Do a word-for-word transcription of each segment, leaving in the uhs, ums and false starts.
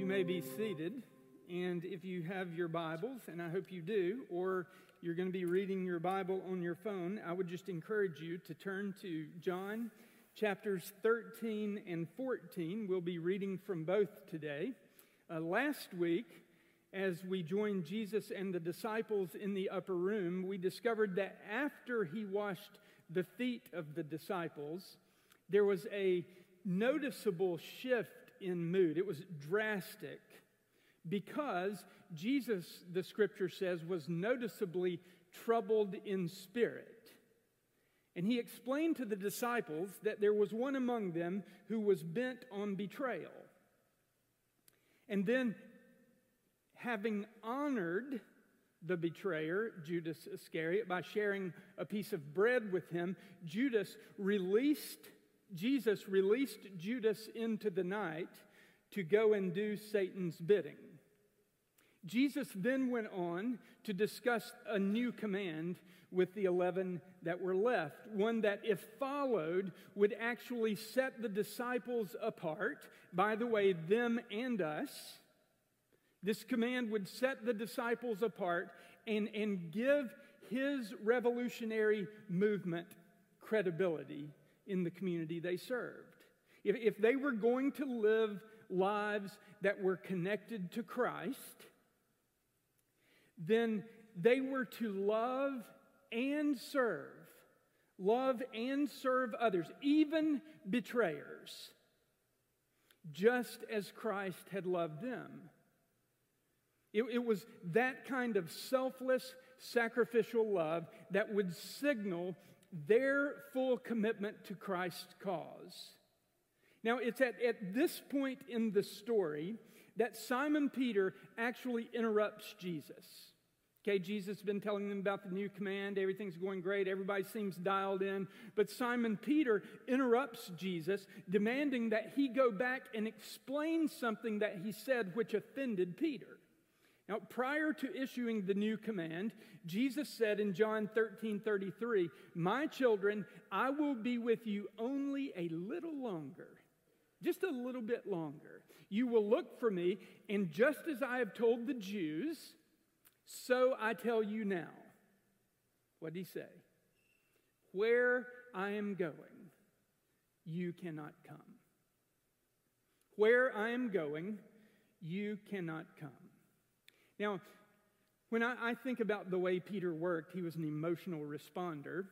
may be seated, and if you have your Bibles, and I hope you do, or you're going to be reading your Bible on your phone, I would just encourage you to turn to John chapters thirteen and fourteen. We'll be reading from both today. Uh, last week, as we joined Jesus and the disciples in the upper room, we discovered that after he washed the feet of the disciples, there was a noticeable shift in mood. It was drastic because Jesus, the scripture says, was noticeably troubled in spirit. And he explained to the disciples that there was one among them who was bent on betrayal. And then, having honored the betrayer, Judas Iscariot, by sharing a piece of bread with him, Judas released Jesus released Judas into the night to go and do Satan's bidding. Jesus then went on to discuss a new command with the eleven that were left, one that, if followed, would actually set the disciples apart, by the way, them and us. This command would set the disciples apart and, and give his revolutionary movement credibility in the community they served. If, if they were going to live lives that were connected to Christ, then they were to love and serve. Love and serve others, even betrayers, just as Christ had loved them. It, it was that kind of selfless, sacrificial love that would signal their full commitment to Christ's cause. Now, it's at, at this point in the story that Simon Peter actually interrupts Jesus. Okay, Jesus has been telling them about the new command. Everything's going great. Everybody seems dialed in. But Simon Peter interrupts Jesus, demanding that he go back and explain something that he said which offended Peter. Now, prior to issuing the new command, Jesus said in John thirteen thirty-three, "My children, I will be with you only a little longer." Just a little bit longer. "You will look for me, and just as I have told the Jews, so I tell you now." What did he say? "Where I am going, you cannot come." Where I am going, you cannot come. Now, when I, I think about the way Peter worked, he was an emotional responder.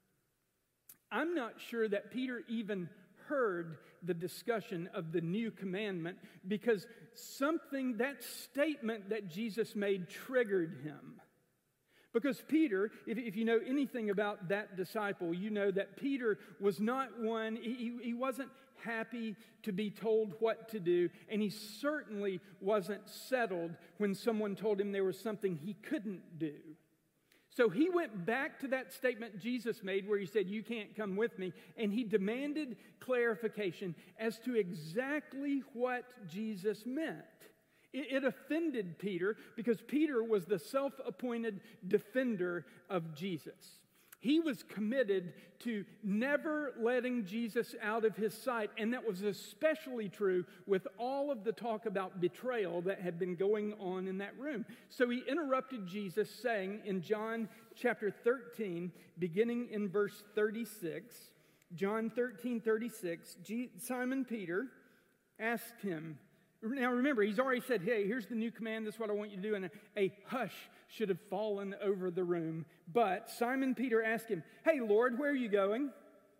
I'm not sure that Peter even heard the discussion of the new commandment because something, that statement that Jesus made, triggered him. Because Peter, if, if you know anything about that disciple, you know that Peter was not one, he, he wasn't happy to be told what to do, and he certainly wasn't settled when someone told him there was something he couldn't do. So he went back to that statement Jesus made where he said, "You can't come with me," and he demanded clarification as to exactly what Jesus meant. It, it offended Peter because Peter was the self-appointed defender of Jesus. He was committed to never letting Jesus out of his sight, and that was especially true with all of the talk about betrayal that had been going on in that room. So he interrupted Jesus, saying in John chapter thirteen, beginning in verse thirty-six, John thirteen thirty-six, Simon Peter asked him. Now remember, he's already said, "Hey, here's the new command, this is what I want you to do," and a, a hush should have fallen over the room. But Simon Peter asked him, "Hey, Lord, where are you going?"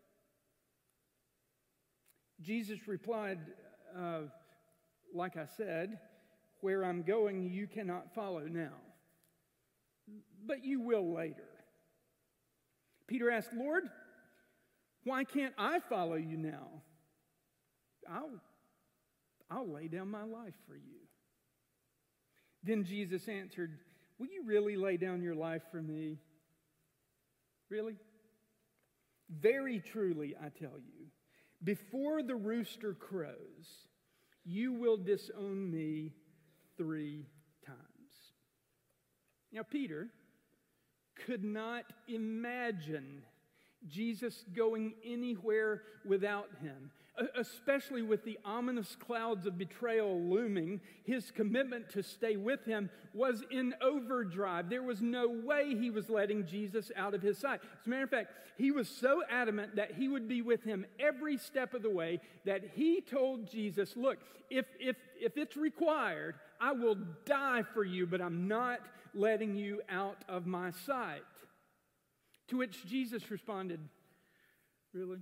Jesus replied, uh, like I said, "Where I'm going, you cannot follow now, but you will later." Peter asked, "Lord, why can't I follow you now? I'll I'll lay down my life for you." Then Jesus answered, "Will you really lay down your life for me? Really? Very truly, I tell you, before the rooster crows, you will disown me three times." Now, Peter could not imagine Jesus going anywhere without him. especially with the ominous clouds of betrayal looming. His commitment to stay with him was in overdrive. There was no way he was letting Jesus out of his sight. As a matter of fact, he was so adamant that he would be with him every step of the way that he told Jesus, look, if, if, if it's required, I will die for you, but I'm not letting you out of my sight. To which Jesus responded, really?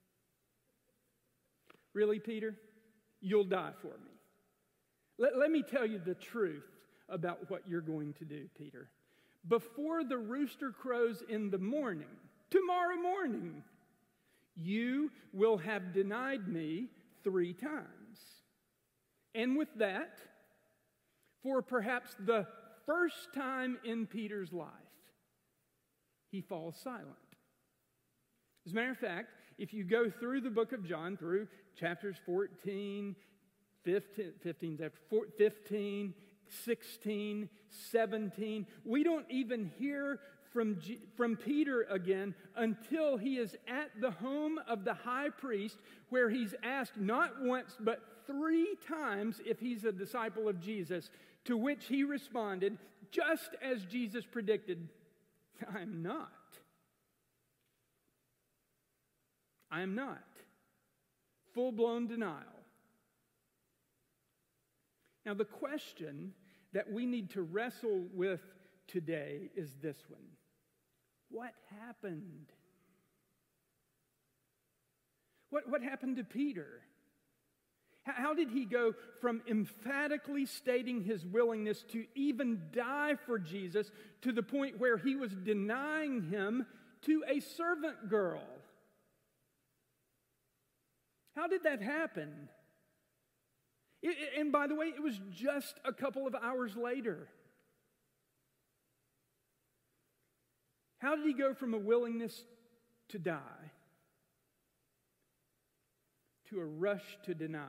Really, Peter? You'll die for me. Let, let me tell you the truth about what you're going to do, Peter. Before the rooster crows in the morning, tomorrow morning, you will have denied me three times. And with that, for perhaps the first time in Peter's life, he falls silent. As a matter of fact, if you go through the book of John, through chapters fourteen, fifteen, fifteen, sixteen, seventeen, we don't even hear from, G- from Peter again until he is at the home of the high priest, where he's asked not once but three times if he's a disciple of Jesus, to which he responded, just as Jesus predicted, I'm not. I am not. Full-blown denial. Now, the question that we need to wrestle with today is this one. What happened? What, what happened to Peter? How, how did he go from emphatically stating his willingness to even die for Jesus to the point where he was denying him to a servant girl? How did that happen? It, and by the way, it was just a couple of hours later. How did he go from a willingness to die to a rush to deny?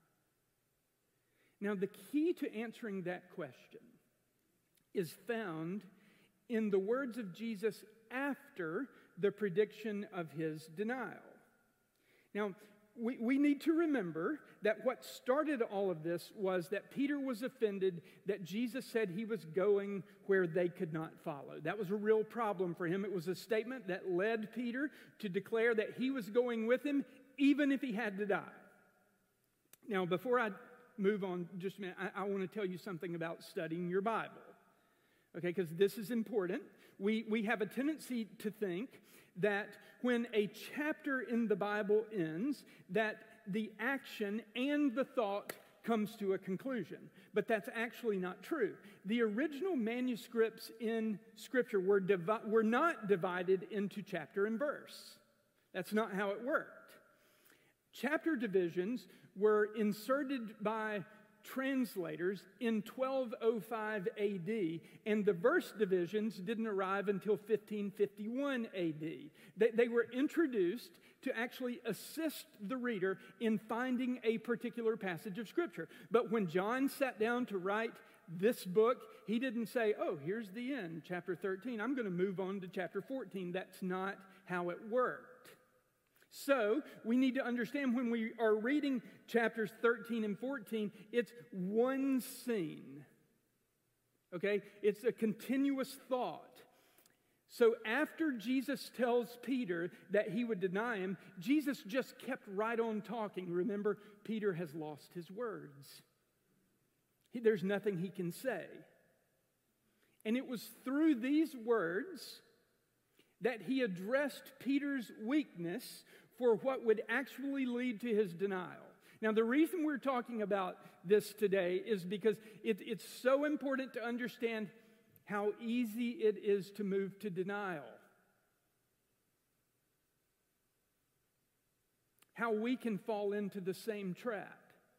Now, the key to answering that question is found in the words of Jesus after the prediction of his denial. Now, We, we need to remember that what started all of this was that Peter was offended that Jesus said he was going where they could not follow. That was a real problem for him. It was a statement that led Peter to declare that he was going with him even if he had to die. Now, before I move on just a minute, I, I want to tell you something about studying your Bible. Okay, because this is important. We, we have a tendency to think that when a chapter in the Bible ends, that the action and the thought comes to a conclusion. But that's actually not true. The original manuscripts in Scripture were, divi- were not divided into chapter and verse. That's not how it worked. Chapter divisions were inserted by translators in twelve oh five A D, and the verse divisions didn't arrive until fifteen fifty-one A D. They, they were introduced to actually assist the reader in finding a particular passage of Scripture. But when John sat down to write this book, he didn't say, oh, here's the end, chapter thirteen. I'm going to move on to chapter fourteen. That's not how it worked. So, we need to understand when we are reading chapters thirteen and fourteen, it's one scene. Okay? It's a continuous thought. So, after Jesus tells Peter that he would deny him, Jesus just kept right on talking. Remember, Peter has lost his words. He, there's nothing he can say. And it was through these words that he addressed Peter's weakness for what would actually lead to his denial. Now, the reason we're talking about this today is because it, it's so important to understand how easy it is to move to denial. How we can fall into the same trap.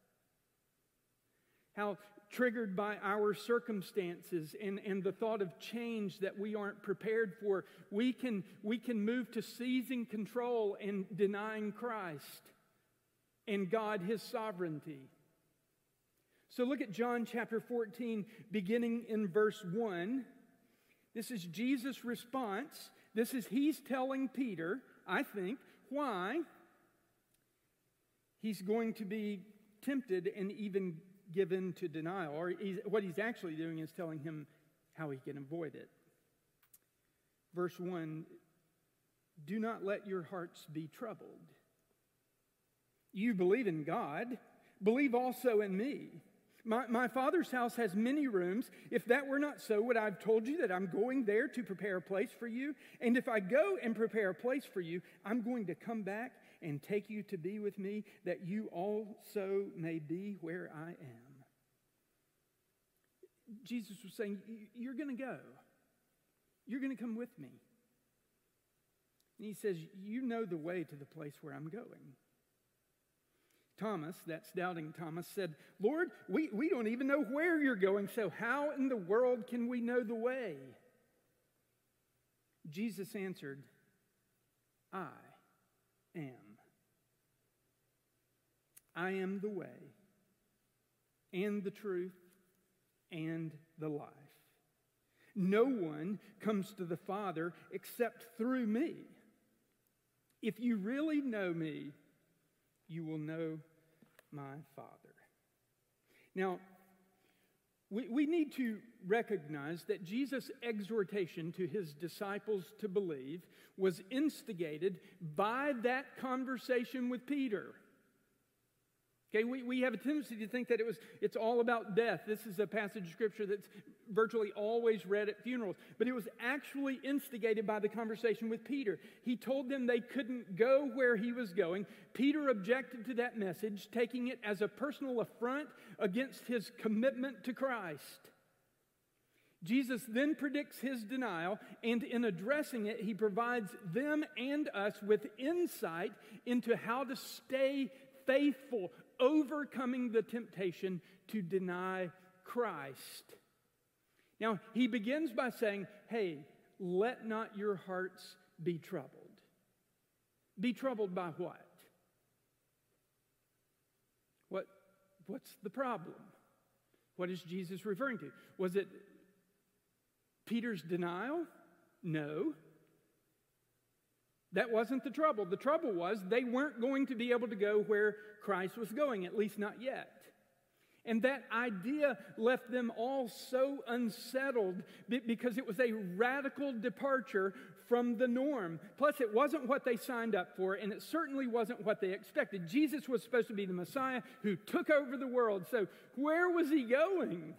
How triggered by our circumstances and, and the thought of change that we aren't prepared for, we can, we can move to seizing control and denying Christ and God, His sovereignty. So look at John chapter fourteen, beginning in verse one. This is Jesus' response. This is He's telling Peter, I think, why he's going to be tempted and even given to denial. Or he's, what he's actually doing is telling him how he can avoid it. Verse one, do not let your hearts be troubled. You believe in God, believe also in me. My, my Father's house has many rooms. If that were not so, would I have told you that I'm going there to prepare a place for you? And if I go and prepare a place for you, I'm going to come back and take you to be with me, that you also may be where I am. Jesus was saying, you're going to go. You're going to come with me. And he says, you know the way to the place where I'm going. Thomas, that's doubting Thomas, said, Lord, we, we don't even know where you're going, so how in the world can we know the way? Jesus answered, I am. I am the way, and the truth, and the life. No one comes to the Father except through me. If you really know me, you will know my Father. Now, we, we need to recognize that Jesus' exhortation to his disciples to believe was instigated by that conversation with Peter. Okay, we, we have a tendency to think that it was it's all about death. This is a passage of Scripture that's virtually always read at funerals. But it was actually instigated by the conversation with Peter. He told them they couldn't go where he was going. Peter objected to that message, taking it as a personal affront against his commitment to Christ. Jesus then predicts his denial, and in addressing it, he provides them and us with insight into how to stay faithful, overcoming the temptation to deny Christ. Now, he begins by saying, hey, let not your hearts be troubled. Be troubled by what? What what's the problem? What is Jesus referring to? Was it Peter's denial? No. That wasn't the trouble. The trouble was they weren't going to be able to go where Christ was going, at least not yet. And that idea left them all so unsettled because it was a radical departure from the norm. Plus, it wasn't what they signed up for, and it certainly wasn't what they expected. Jesus was supposed to be the Messiah who took over the world. So where was he going?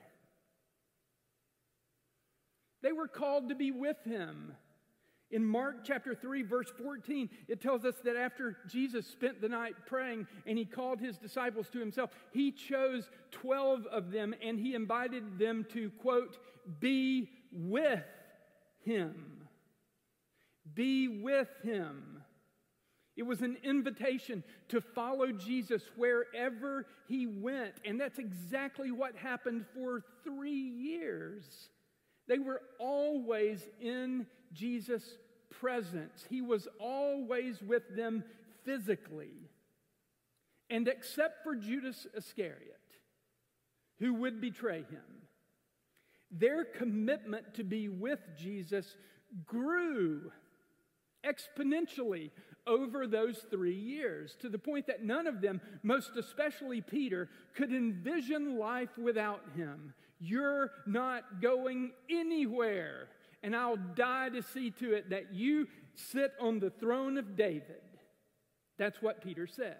They were called to be with him. In Mark chapter three, verse fourteen, it tells us that after Jesus spent the night praying and he called his disciples to himself, he chose twelve of them and he invited them to, quote, be with him. Be with him. It was an invitation to follow Jesus wherever he went. And that's exactly what happened for three years. They were always in Jesus' presence. He was always with them physically. And except for Judas Iscariot, who would betray him, their commitment to be with Jesus grew exponentially over those three years, to the point that none of them, most especially Peter, could envision life without him. You're not going anywhere, and I'll die to see to it that you sit on the throne of David. That's what Peter said.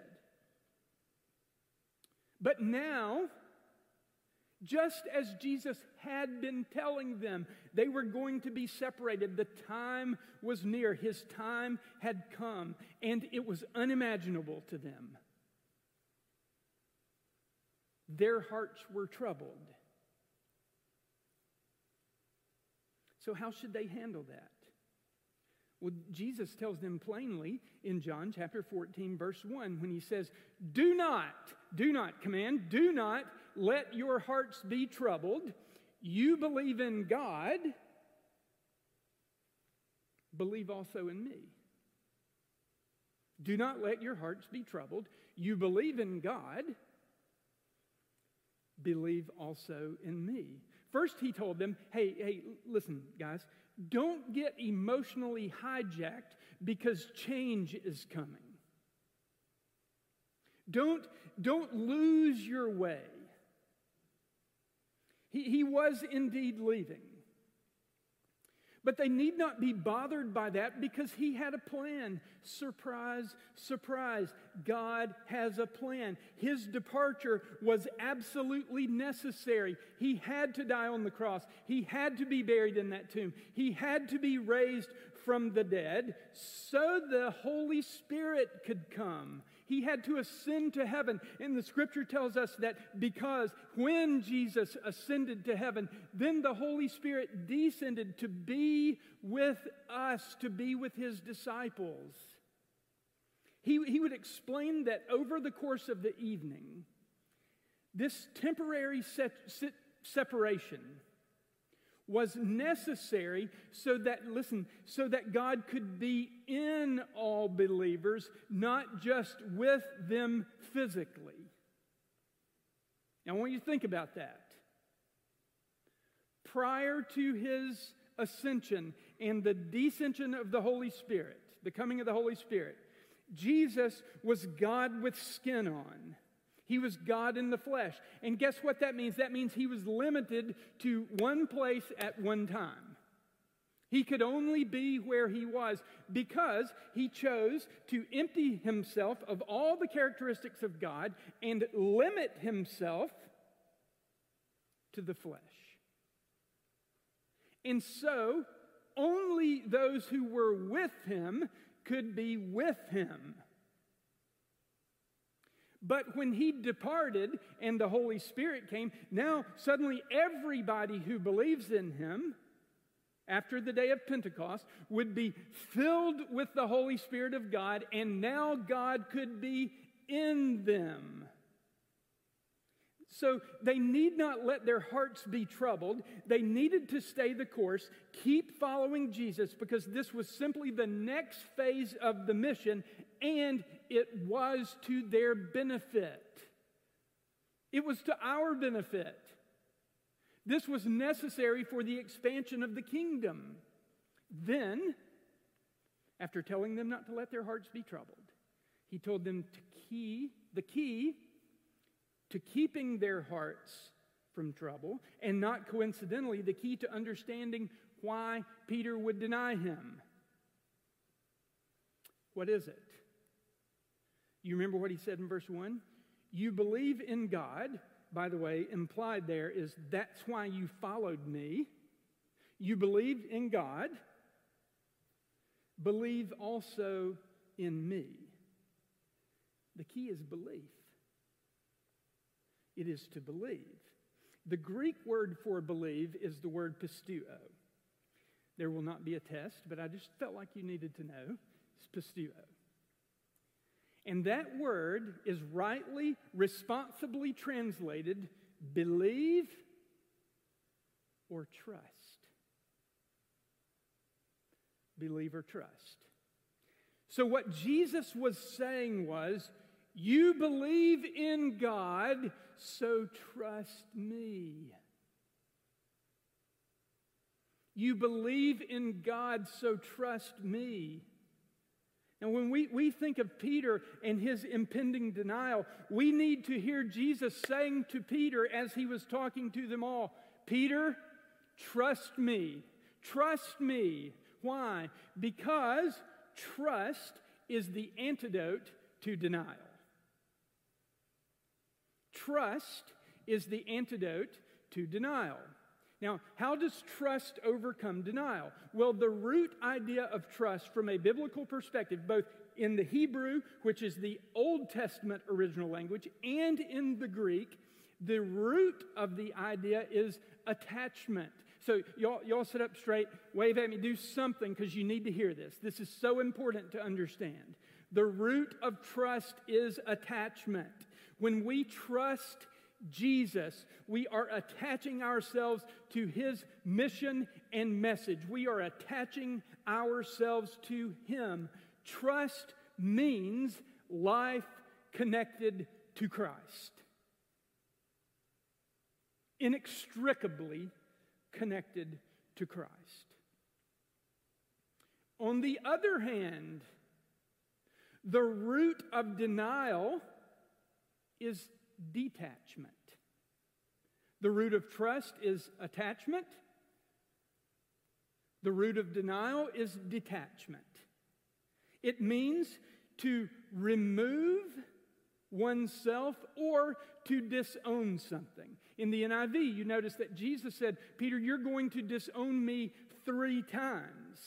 But now, just as Jesus had been telling them, they were going to be separated. The time was near. His time had come, and it was unimaginable to them. Their hearts were troubled. So how should they handle that? Well, Jesus tells them plainly in John chapter fourteen, verse one, when he says, do not, do not, command, do not let your hearts be troubled. You believe in God, believe also in me. Do not let your hearts be troubled. You believe in God, believe also in me. First, he told them, hey, hey, listen, guys, don't get emotionally hijacked because change is coming. Don't, don't lose your way. He, he was indeed leaving. But they need not be bothered by that because he had a plan. Surprise, surprise. God has a plan. His departure was absolutely necessary. He had to die on the cross. He had to be buried in that tomb. He had to be raised from the dead so the Holy Spirit could come. He had to ascend to heaven. And the scripture tells us that because when Jesus ascended to heaven, then the Holy Spirit descended to be with us, to be with his disciples. He, he would explain that over the course of the evening, this temporary se- se- separation was necessary so that, listen, so that God could be in all believers, not just with them physically. Now, I want you to think about that. Prior to his ascension and the descension of the Holy Spirit, the coming of the Holy Spirit, Jesus was God with skin on. He was God in the flesh. And guess what that means? That means he was limited to one place at one time. He could only be where he was because he chose to empty himself of all the characteristics of God and limit himself to the flesh. And so, only those who were with him could be with him. But when he departed and the Holy Spirit came, now suddenly everybody who believes in him after the day of Pentecost would be filled with the Holy Spirit of God, and now God could be in them. So they need not let their hearts be troubled. They needed to stay the course, keep following Jesus, because this was simply the next phase of the mission, and it was to their benefit. It was to our benefit. This was necessary for the expansion of the kingdom. Then, after telling them not to let their hearts be troubled, he told them to key, the key to keeping their hearts from trouble, and not coincidentally, the key to understanding why Peter would deny him. What is it? You remember what he said in verse one? You believe in God. By the way, implied there is that's why you followed me. You believed in God. Believe also in me. The key is belief. It is to believe. The Greek word for believe is the word pisteuo. There will not be a test, but I just felt like you needed to know. It's pisteuo. And that word is rightly, responsibly translated believe or trust. Believe or trust. So what Jesus was saying was, you believe in God, so trust me. You believe in God, so trust me. Now, when we, we think of Peter and his impending denial, we need to hear Jesus saying to Peter as he was talking to them all, Peter, trust me. Trust me. Why? Because trust is the antidote to denial. Trust is the antidote to denial. Now, how does trust overcome denial? Well, the root idea of trust from a biblical perspective, both in the Hebrew, which is the Old Testament original language, and in the Greek, the root of the idea is attachment. So y'all, y'all sit up straight, wave at me, do something, because you need to hear this. This is so important to understand. The root of trust is attachment. When we trust Jesus, we are attaching ourselves to his mission and message. We are attaching ourselves to him. Trust means life connected to Christ. Inextricably connected to Christ. On the other hand, the root of denial is detachment. The root of trust is attachment. The root of denial is detachment. It means to remove oneself or to disown something. In the N I V, you notice that Jesus said, Peter, you're going to disown me three times.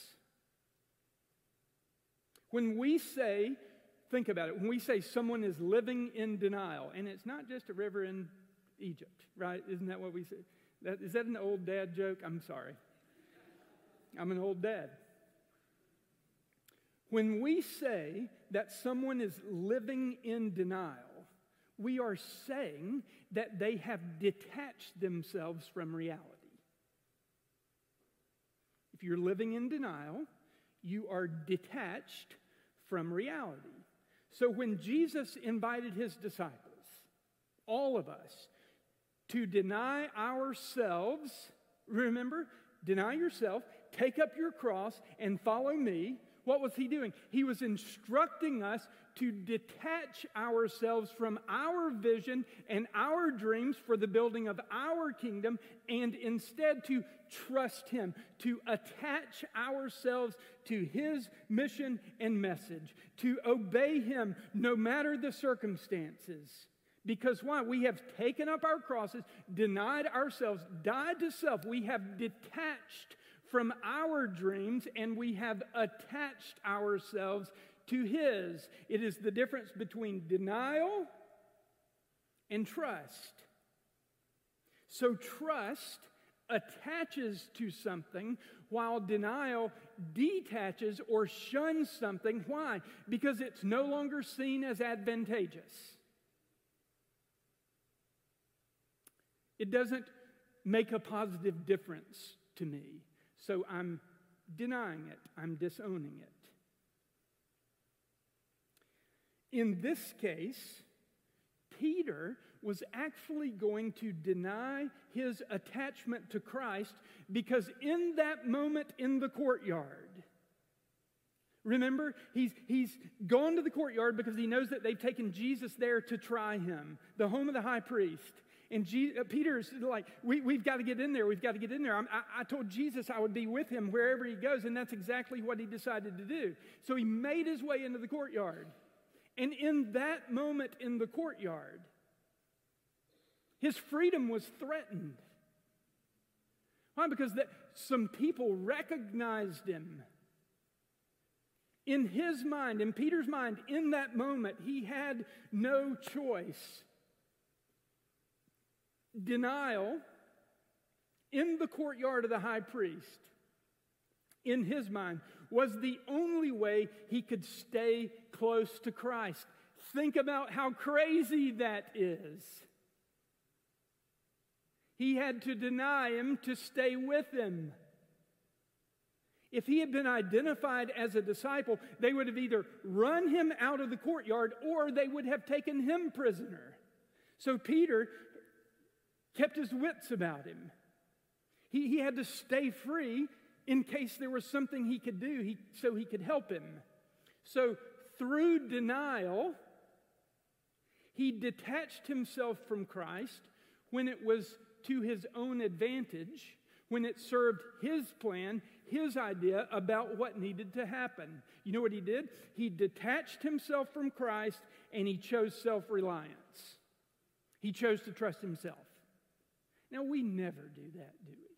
When we say, think about it, when we say someone is living in denial, and it's not just a river in Egypt, right? Isn't that what we say? That, is that an old dad joke? I'm sorry. I'm an old dad. When we say that someone is living in denial, we are saying that they have detached themselves from reality. If you're living in denial, you are detached from reality. So when Jesus invited his disciples, all of us, to deny ourselves, remember, deny yourself, take up your cross, and follow me. What was he doing? He was instructing us to detach ourselves from our vision and our dreams for the building of our kingdom and instead to trust him, to attach ourselves to his mission and message, to obey him no matter the circumstances. Because why? We have taken up our crosses, denied ourselves, died to self. We have detached from our dreams, and we have attached ourselves to his. It is the difference between denial and trust. So trust attaches to something, while denial detaches or shuns something. Why? Because it's no longer seen as advantageous. It doesn't make a positive difference to me. So I'm denying it. I'm disowning it. In this case, Peter was actually going to deny his attachment to Christ because in that moment in the courtyard, remember, he's, he's gone to the courtyard because he knows that they've taken Jesus there to try him, the home of the high priest. And Je- uh, Peter's like, we, we've got to get in there. We've got to get in there. I'm, I, I told Jesus I would be with him wherever he goes, and that's exactly what he decided to do. So he made his way into the courtyard. And in that moment in the courtyard, his freedom was threatened. Why? Because that some people recognized him. In his mind, in Peter's mind, in that moment, he had no choice. Denial in the courtyard of the high priest, in his mind, was the only way he could stay close to Christ. Think about how crazy that is. He had to deny him to stay with him. If he had been identified as a disciple, they would have either run him out of the courtyard or they would have taken him prisoner. So Peter kept his wits about him. He, he had to stay free in case there was something he could do he, so he could help him. So through denial, he detached himself from Christ when it was to his own advantage, when it served his plan, his idea about what needed to happen. You know what he did? He detached himself from Christ and he chose self-reliance. He chose to trust himself. Now, we never do that, do we?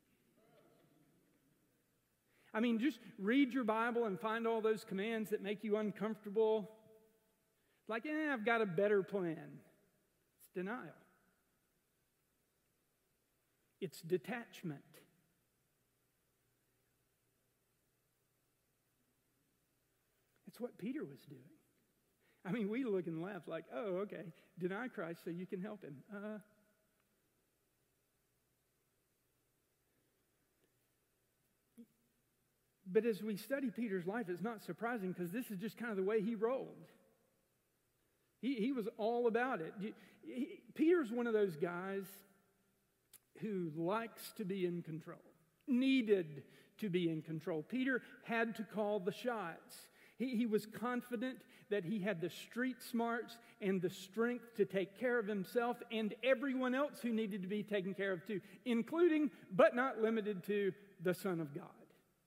I mean, just read your Bible and find all those commands that make you uncomfortable. Like, eh, I've got a better plan. It's denial. It's detachment. It's what Peter was doing. I mean, we look and laugh like, oh, okay, deny Christ so you can help him. Uh, But as we study Peter's life, it's not surprising because this is just kind of the way he rolled. He, he was all about it. He, he, Peter's one of those guys who likes to be in control, needed to be in control. Peter had to call the shots. He, he was confident that he had the street smarts and the strength to take care of himself and everyone else who needed to be taken care of too, including, but not limited to, the Son of God.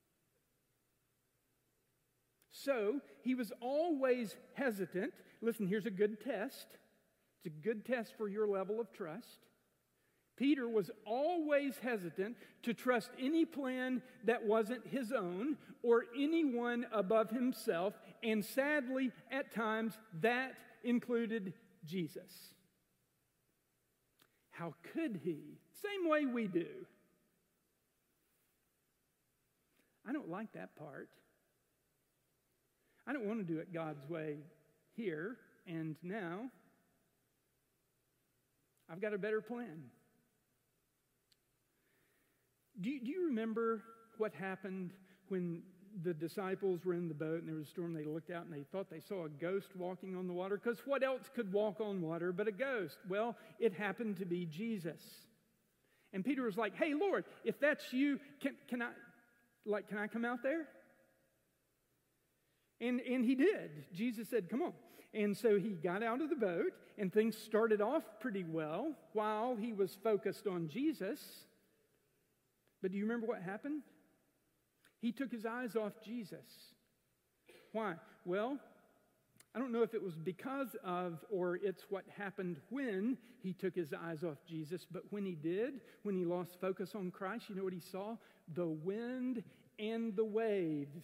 So, he was always hesitant. Listen, here's a good test. It's a good test for your level of trust. Peter was always hesitant to trust any plan that wasn't his own or anyone above himself, and sadly, at times, that included Jesus. How could he? Same way we do. I don't like that part. I don't want to do it God's way here and now. I've got a better plan. Do you, do you remember what happened when the disciples were in the boat and there was a storm? They looked out and they thought they saw a ghost walking on the water, because what else could walk on water but a ghost? Well, it happened to be Jesus. And Peter was like, "Hey, Lord, if that's you, can, can I, like, can I come out there?" And, and he did. Jesus said, "Come on." And so he got out of the boat, and things started off pretty well while he was focused on Jesus. But do you remember what happened? He took his eyes off Jesus. Why? Well, I don't know if it was because of or it's what happened when he took his eyes off Jesus, but when he did, when he lost focus on Christ, you know what he saw? The wind and the waves.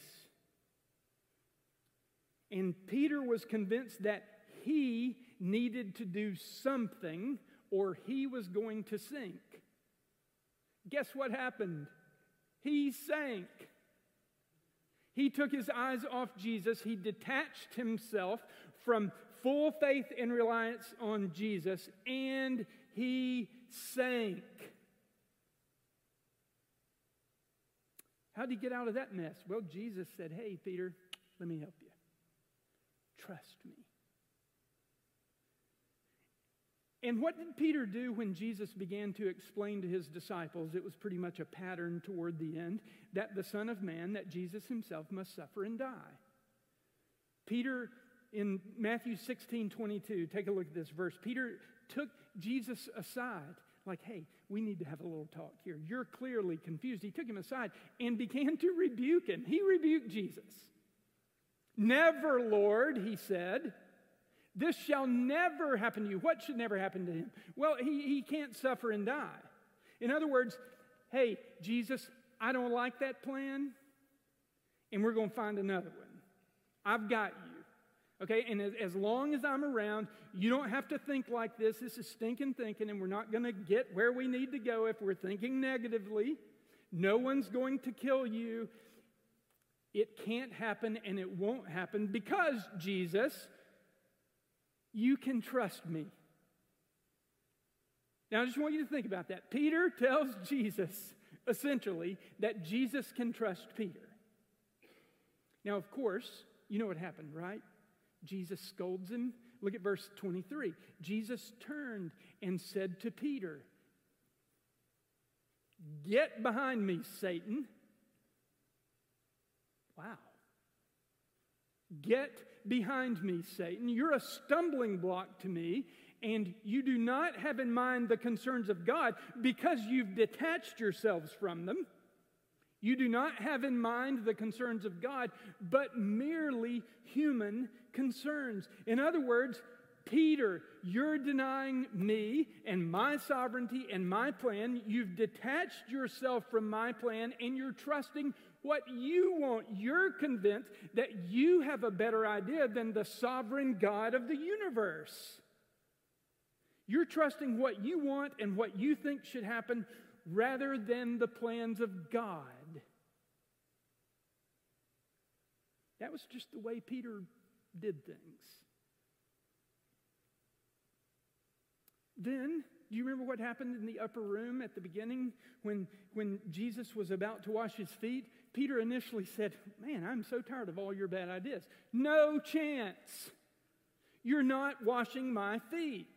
And Peter was convinced that he needed to do something or he was going to sink. Guess what happened? He sank. He took his eyes off Jesus. He detached himself from full faith and reliance on Jesus, and he sank. How did he get out of that mess? Well, Jesus said, "Hey, Peter, let me help you. Trust me." And what did Peter do when Jesus began to explain to his disciples? It was pretty much a pattern toward the end, that the Son of Man, that Jesus himself must suffer and die. Peter, in Matthew sixteen twenty-two, take a look at this verse. Peter took Jesus aside, like, "Hey, we need to have a little talk here. You're clearly confused." He took him aside and began to rebuke him. He rebuked Jesus. "Never, Lord," he said. "This shall never happen to you." What should never happen to him? Well, he, he can't suffer and die. In other words, "Hey, Jesus, I don't like that plan, and we're going to find another one. I've got you. Okay, and as, as long as I'm around, you don't have to think like this. This is stinking thinking, and we're not going to get where we need to go if we're thinking negatively. No one's going to kill you. It can't happen, and it won't happen because, Jesus, you can trust me." Now, I just want you to think about that. Peter tells Jesus, essentially, that Jesus can trust Peter. Now, of course, you know what happened, right? Jesus scolds him. Look at verse twenty-three. Jesus turned and said to Peter, "Get behind me, Satan." Wow. "Get behind me, Satan. You're a stumbling block to me, and you do not have in mind the concerns of God because you've detached yourselves from them. You do not have in mind the concerns of God, but merely human concerns." In other words, Peter, you're denying me and my sovereignty and my plan. You've detached yourself from my plan, and you're trusting what you want. You're convinced that you have a better idea than the sovereign God of the universe. You're trusting what you want and what you think should happen rather than the plans of God. That was just the way Peter did things. Then, do you remember what happened in the upper room at the beginning when, when Jesus was about to wash his feet? Peter initially said, "Man, I'm so tired of all your bad ideas." No chance. You're not washing my feet.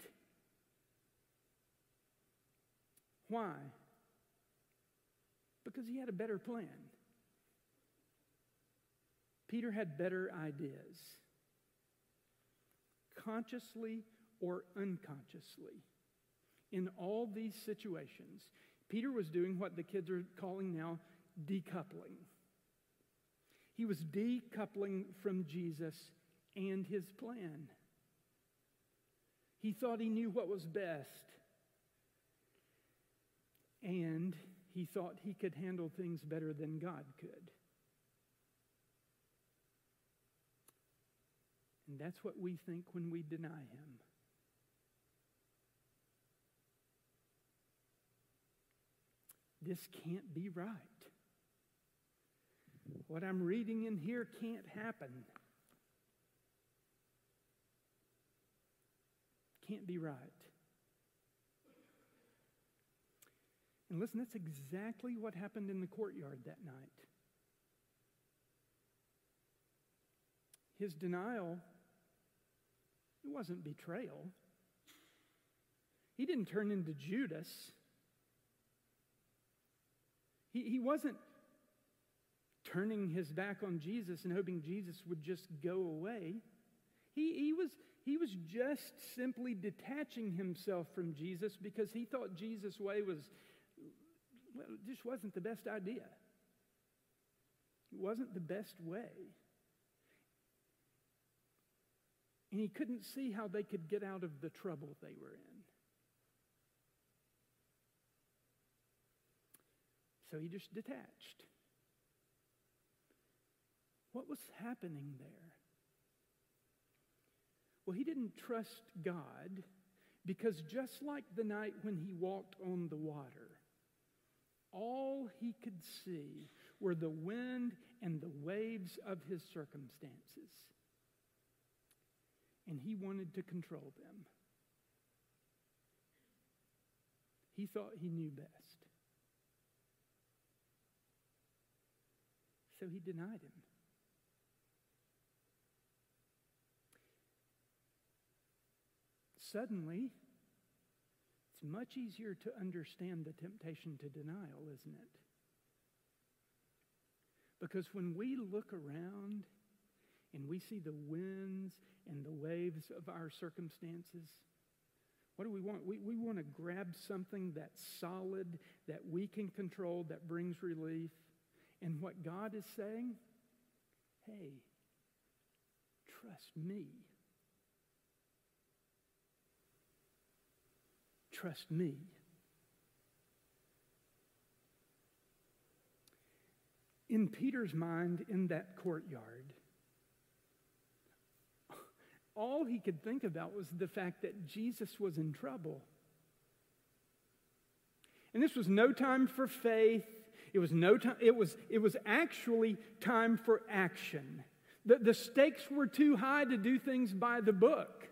Why? Because he had a better plan. Peter had better ideas, consciously or unconsciously. In all these situations, Peter was doing what the kids are calling now decoupling. He was decoupling from Jesus and his plan. He thought he knew what was best, and he thought he could handle things better than God could. And that's what we think when we deny him. This can't be right. What I'm reading in here can't happen. Can't be right. And listen, that's exactly what happened in the courtyard that night. His denial, it wasn't betrayal. He didn't turn into Judas. He, he wasn't turning his back on Jesus and hoping Jesus would just go away. He, he, was, he was just simply detaching himself from Jesus because he thought Jesus' way was, well, it just wasn't the best idea. It wasn't the best way. And he couldn't see how they could get out of the trouble they were in. So he just detached. What was happening there? Well, he didn't trust God because just like the night when he walked on the water, all he could see were the wind and the waves of his circumstances. And he wanted to control them. He thought he knew best. So he denied him. Suddenly, it's much easier to understand the temptation to denial, isn't it? Because when we look around and we see the winds and the waves of our circumstances, what do we want? We, we want to grab something that's solid, that we can control, that brings relief. And what God is saying, hey, trust me. Trust me. In Peter's mind, in that courtyard, all he could think about was the fact that Jesus was in trouble. And this was no time for faith. It was no time, it was, it was actually time for action. The, the stakes were too high to do things by the book.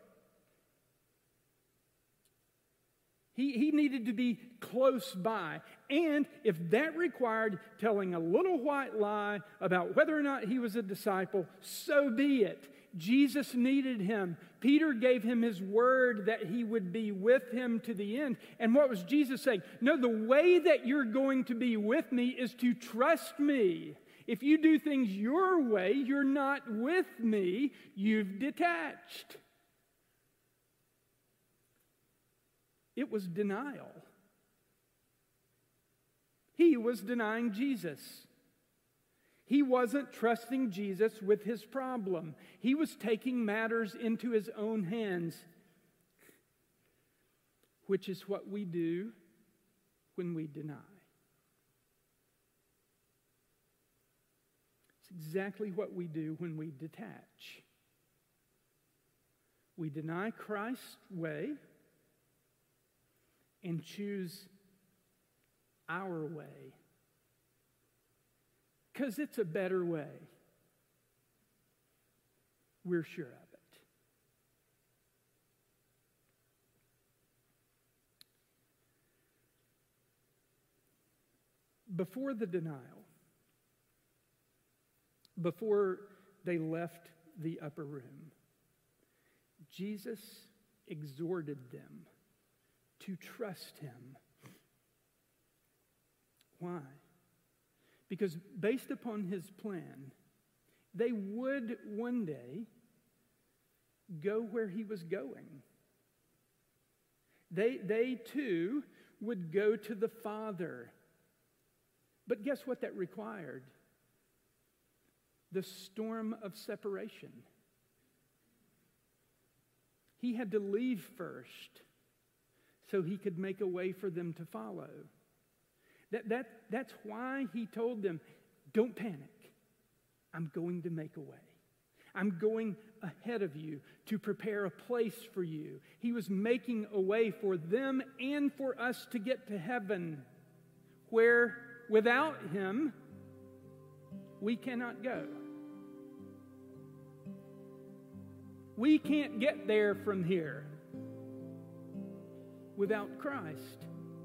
He, he needed to be close by. And if that required telling a little white lie about whether or not he was a disciple, so be it. Jesus needed him. Peter gave him his word that he would be with him to the end. And what was Jesus saying? No, the way that you're going to be with me is to trust me. If you do things your way, you're not with me. You've detached. It was denial. He was denying Jesus. He wasn't trusting Jesus with his problem. He was taking matters into his own hands, which is what we do when we deny. It's exactly what we do when we detach. We deny Christ's way and choose our way. Because it's a better way. We're sure of it. Before the denial, before they left the upper room, Jesus exhorted them to trust him. Why? Because based upon his plan, they would one day go where he was going. They, they too would go to the Father. But guess what that required? The storm of separation. He had to leave first so he could make a way for them to follow. That, that, that's why he told them, don't panic. I'm going to make a way. I'm going ahead of you to prepare a place for you. He was making a way for them and for us to get to heaven, where without him, we cannot go. We can't get there from here without Christ.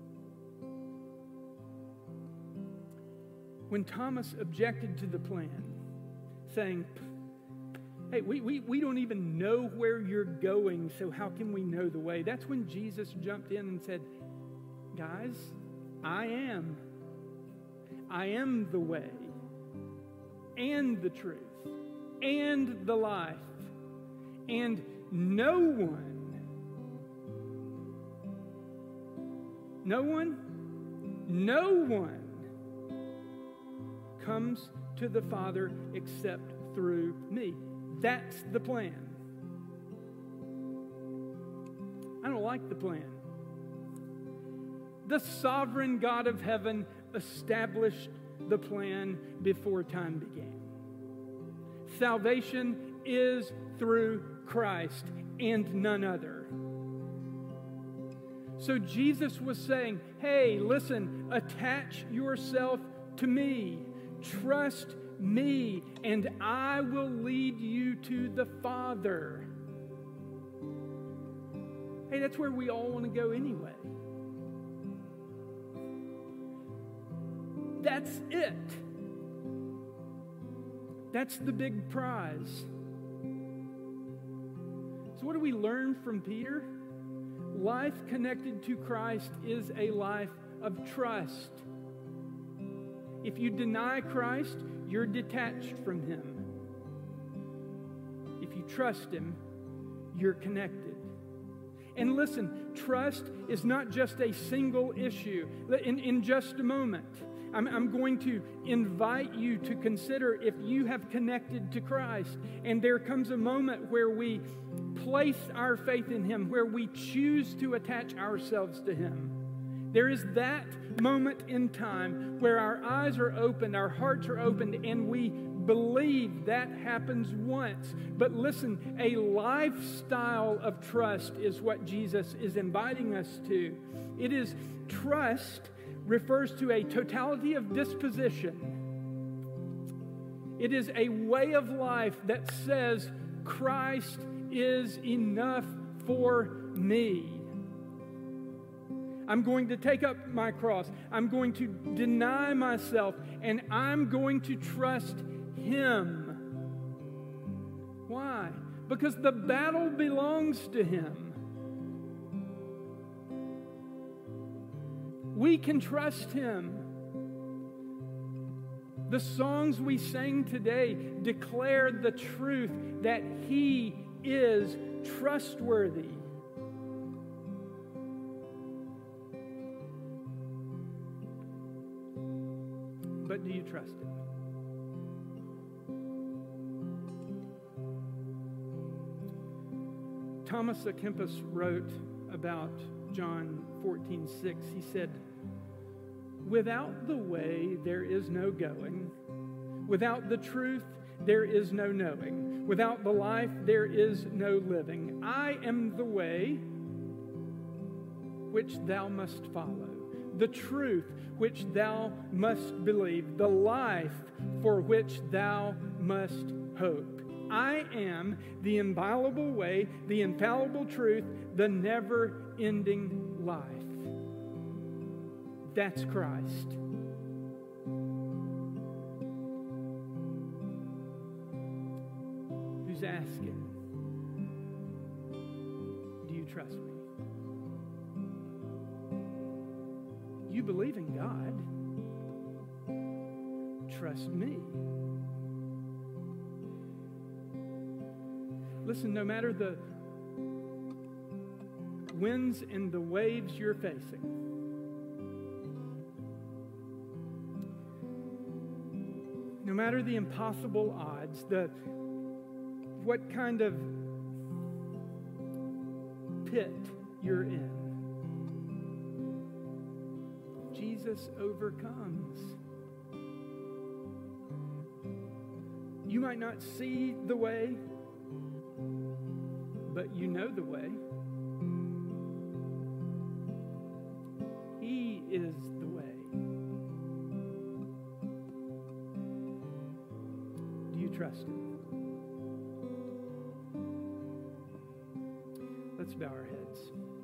When Thomas objected to the plan, saying, hey, we, we, we don't even know where you're going, so how can we know the way? That's when Jesus jumped in and said, guys, I am. I am the way and the truth and the life. And no one, no one, no one comes to the Father except through me. That's the plan. I don't like the plan. The sovereign God of heaven established the plan before time began. Salvation is through Christ and none other. So Jesus was saying, hey, listen, attach yourself to me. Trust me, and I will lead you to the Father. Hey, that's where we all want to go anyway. That's it. That's the big prize. So what do we learn from Peter? Life connected to Christ is a life of trust. If you deny Christ, you're detached from him. If you trust him, you're connected. And listen, trust is not just a single issue. In, in just a moment, I'm, I'm going to invite you to consider if you have connected to Christ. And there comes a moment where we place our faith in him, where we choose to attach ourselves to him. There is that moment in time where our eyes are opened, our hearts are opened, and we believe that happens once. But listen, a lifestyle of trust is what Jesus is inviting us to. It is trust refers to a totality of disposition. It is a way of life that says, Christ is enough for me. I'm going to take up my cross. I'm going to deny myself, and I'm going to trust him. Why? Because the battle belongs to him. We can trust him. The songs we sang today declare the truth that he is trustworthy. But do you trust him? Thomas à Kempis wrote about John fourteen six. He said, without the way, there is no going. Without the truth, there is no knowing. Without the life, there is no living. I am the way which thou must follow, the truth which thou must believe, the life for which thou must hope. I am the inviolable way, the infallible truth, the never-ending life. That's Christ. Who's asking, do you trust me? You believe in God. Trust me. listen, no matter the winds and the waves you're facing, no matter the impossible odds, the what kind of pit you're in, Jesus overcomes. You might not see the way, but you know the way. He is the way. Do you trust Him? Let's bow our heads.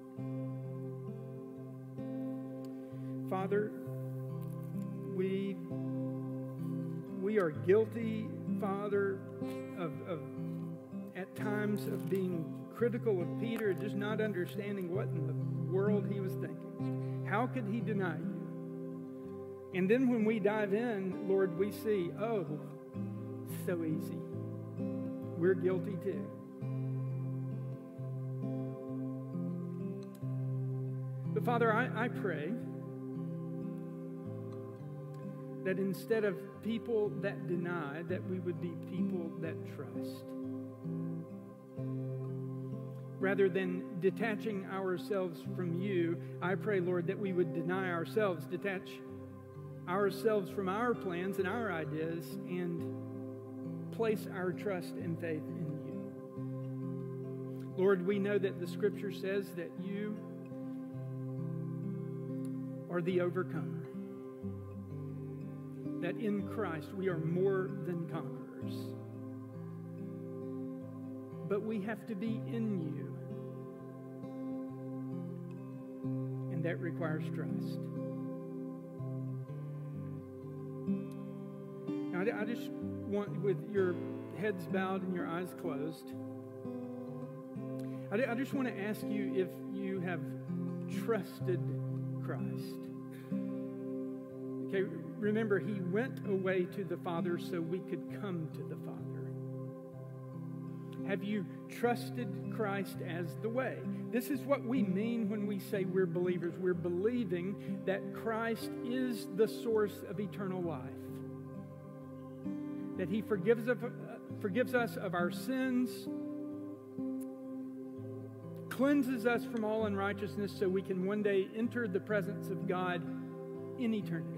Father, we, we are guilty, Father, of, of at times of being critical of Peter, just not understanding what in the world he was thinking. How could he deny you? And then when we dive in, Lord, we see, oh, so easy. We're guilty too. But Father, I, I pray that instead of people that deny, that we would be people that trust. Rather than detaching ourselves from you, I pray, Lord, that we would deny ourselves, detach ourselves from our plans and our ideas, and place our trust and faith in you. Lord, we know that the Scripture says that you are the overcomer. That in Christ we are more than conquerors. But we have to be in you. And that requires trust. Now, I just want, with your heads bowed and your eyes closed, I just want to ask you if you have trusted Christ. Okay, remember, He went away to the Father so we could come to the Father. Have you trusted Christ as the way? This is what we mean when we say we're believers. We're believing that Christ is the source of eternal life. That He forgives, of, uh, forgives us of our sins, cleanses us from all unrighteousness so we can one day enter the presence of God in eternity.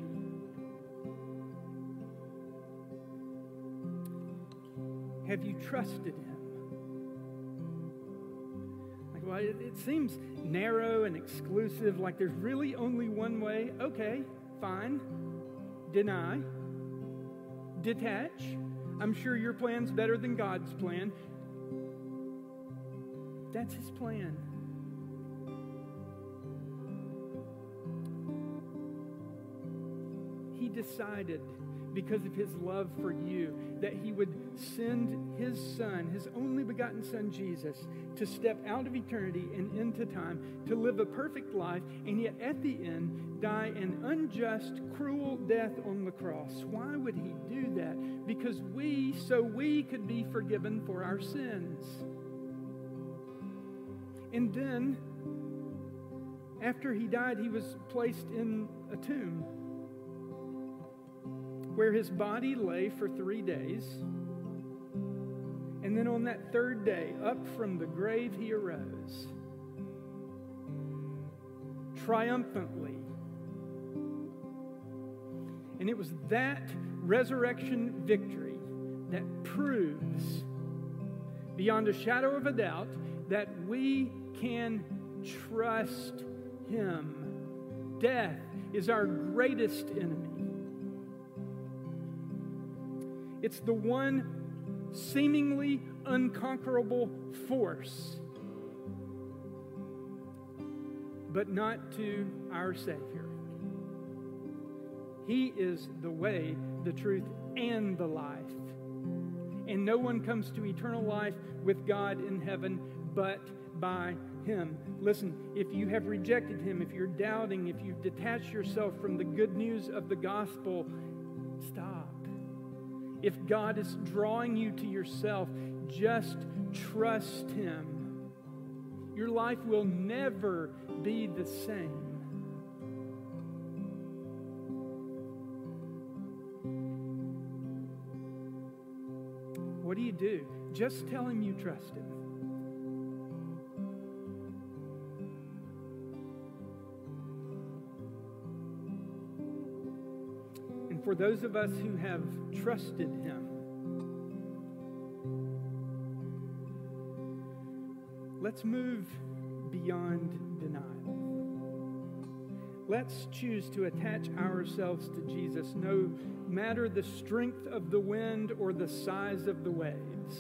Have you trusted Him? Like, well, it, it seems narrow and exclusive, like there's really only one way. Okay, fine. Deny. Detach. I'm sure your plan's better than God's plan. That's His plan. He decided, because of His love for you, that He would send His Son, His only begotten Son, Jesus, to step out of eternity and into time, to live a perfect life, and yet at the end, die an unjust, cruel death on the cross. Why would He do that? Because we, so we could be forgiven for our sins. And then, after He died, He was placed in a tomb, where His body lay for three days. And then on that third day, up from the grave He arose, triumphantly. And it was that resurrection victory that proves, beyond a shadow of a doubt, that we can trust Him. Death is our greatest enemy. It's the one seemingly unconquerable force, but not to our Savior. He is the way, the truth, and the life. And no one comes to eternal life with God in heaven but by Him. Listen, if you have rejected Him, if you're doubting, if you've detached yourself from the good news of the gospel, stop. If God is drawing you to yourself, just trust Him, your life will never be the same. What do you do? Just tell Him you trust Him. And for those of us who have trusted Him, let's move beyond denial. Let's choose to attach ourselves to Jesus, no matter the strength of the wind or the size of the waves.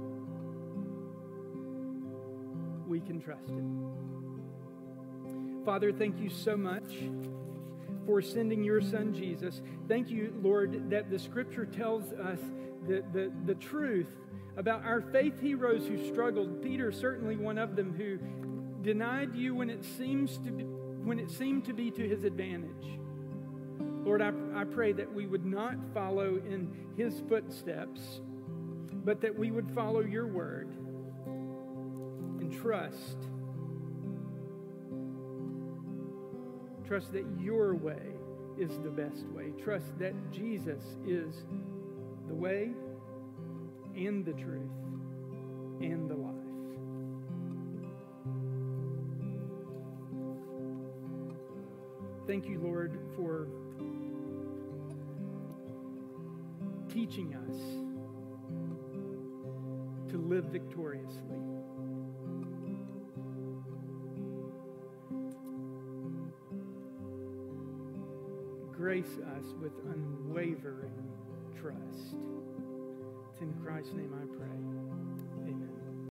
We can trust Him. Father, thank you so much for sending your Son, Jesus. Thank you, Lord, that the Scripture tells us the, the, the truth about our faith heroes who struggled. Peter, certainly one of them, who denied you when it seems to be, when it seemed to be to his advantage. Lord, I, I pray that we would not follow in his footsteps, but that we would follow your word and trust. Trust that your way is the best way. Trust that Jesus is the way and the truth and the life. Thank you, Lord, for teaching us to live victoriously. Grace us with unwavering trust. It's in Christ's name I pray.